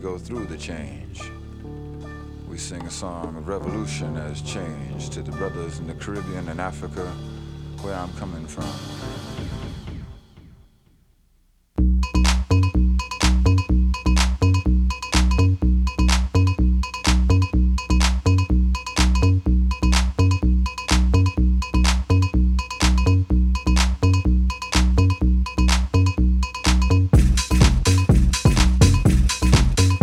go through the change. We sing a song of revolution as change to the brothers in the Caribbean and Africa, where I'm coming from.